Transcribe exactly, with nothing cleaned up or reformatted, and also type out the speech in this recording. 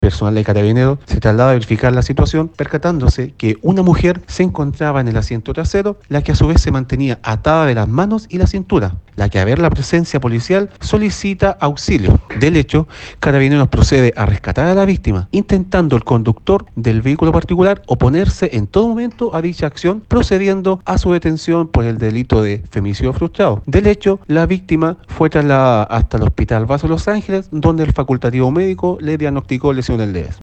Personal de Carabineros se traslada a verificar la situación, percatándose que una mujer se encontraba en el asiento trasero, la que a su vez se mantenía atada de las manos y la cintura, la que, a ver la presencia policial, solicita auxilio. Del hecho, Carabineros procede a rescatar a la víctima, intentando el conductor del vehículo particular oponerse en todo momento a dicha acción, procediendo a su detención por el delito de femicidio frustrado. Del hecho, la víctima fue trasladada hasta el Hospital Vaso de Los Ángeles, donde el facultativo médico le diagnosticó lesiones leves.